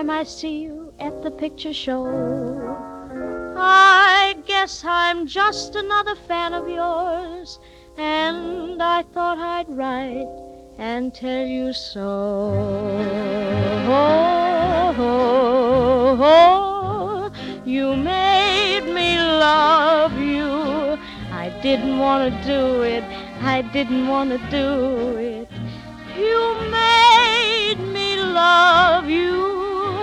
I see you at the picture show, I guess I'm just another fan of yours, and I thought I'd write and tell you so. You made me love you. I didn't want to do it. I didn't want to do it. You made me love you.